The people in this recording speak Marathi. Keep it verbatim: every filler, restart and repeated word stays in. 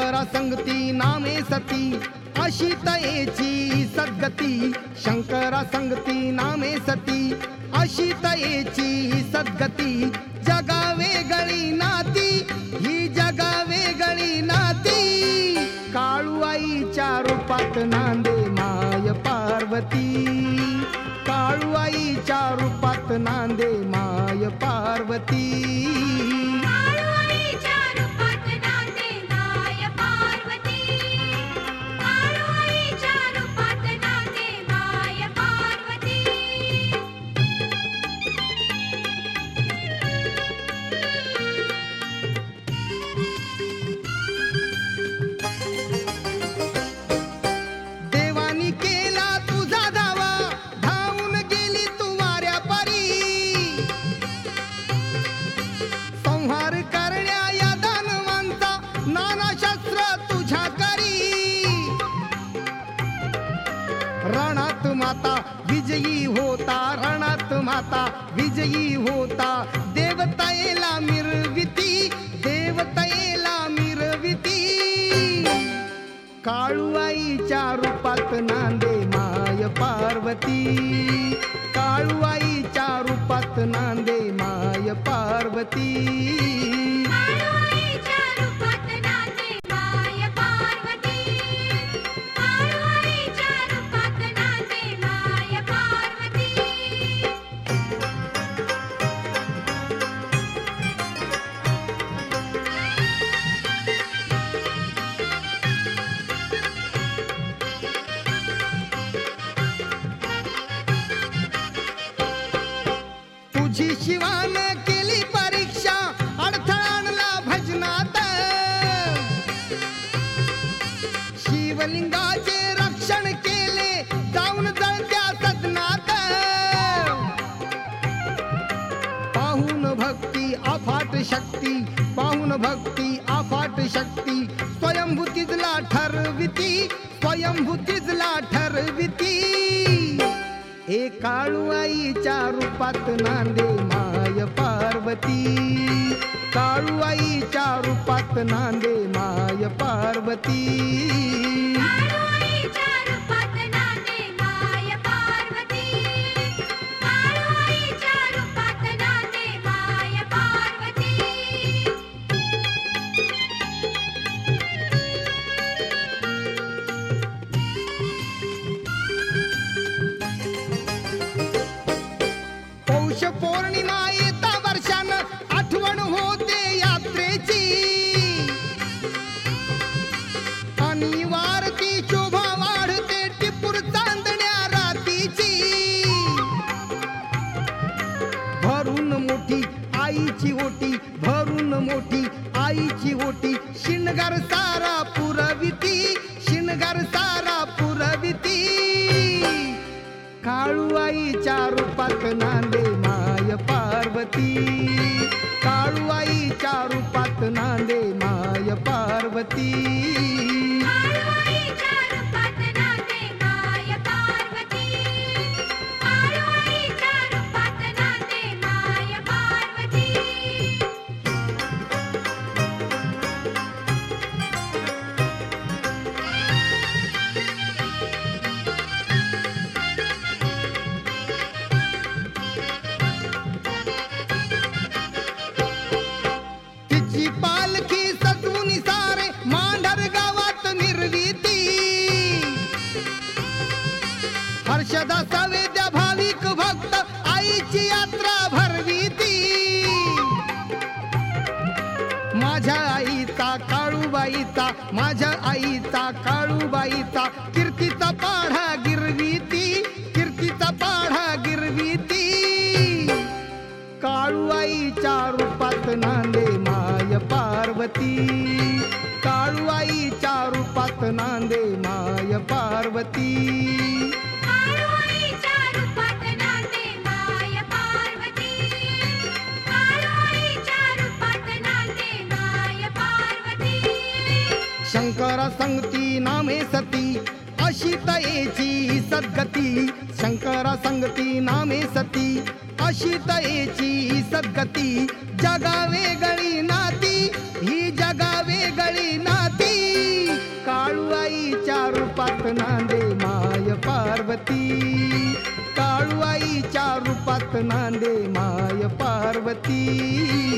शंकरा संगती नामे सती अशी तयेची सद्गती. शंकरा संगती नामे सती अशी तयेची सद्गती. जगा वेगळी नाती ही जगा वेगळी नाती. काळूआईच्या रूपात नांदे माय पार्वती. काळूआईच्या रूपात नांदे माय पार्वती. रणात माता विजयी होता, रणात माता विजयी होता. देवतायेला मिरविती, देवतायेला मिरविती. काळूआईच्या रूपात नांदे माय पार्वती. काळूआईच्या रूपात नांदे माय पार्वती. तुझी शिवानं केली परीक्षा, अडथळा आणला भजनात. शिवलिंगाचे रक्षण केले जाऊन जळत्या सदनात. पाहून भक्ती अफाट शक्ती, पाहून भक्ती अफाट शक्ती. स्वयंभूतीजला ठरविती, स्वयंभूतीजला ठरविती. हे काळूआईच्या रूपात नांदे माय पार्वती. काळूआईच्या रूपात नांदे माय पार्वती. पौष पौर्णिमा येता वर्षान आठवण होते यात्रेची. आणि वारती शोभा वाढते टिपूर चांदण्या रातीची. भरून मोठी आईची ओटी, भरून मोठी आईची ओटी. शिणगार सारा पुरविती, शिणगार सारा पुरविती. काळूआईच्या रूपात नांदे माय पार्वती. काळूआईच्या रूपात नांदे माय पार्वती. तिची पालखी सजवून सारे मांढर गावात मिरविती. हर्षदा सवेद्या भाविक भक्त आईची यात्रा भरविती. माझ्या आईचा काळूबाईचा, माझ्या आईचा काळूबाईचा. कीर्तीचा पाढा गिरविती, कीर्तीचा पाढा गिरविती. काळूआईच्या रूपात नांदे माय पार्वती. काळूआईच्या रूपात नांदे माय पार्वती. शंकरा संगती नामे सती अशी तयेची सद्गती. शंकरा संगती नामे सती अशी तयेची सद्गती. जगा वेगळी नाती ही जगा वेगळी नाती. नांदे माय पार्वती, काळूआईच्या रूपात नांदे माय पार्वती.